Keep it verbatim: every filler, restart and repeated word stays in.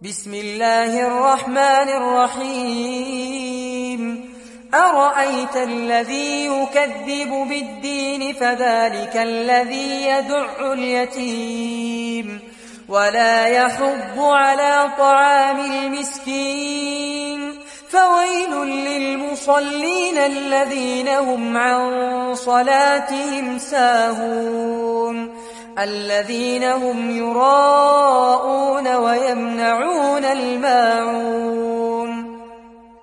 بسم الله الرحمن الرحيم أرأيت الذي يكذب بالدين فذلك الذي يدع اليتيم ولا يحض على طعام المسكين فويل للمصلين الذين هم عن صلاتهم ساهون الذين هم يراءون ويمنعون الماعون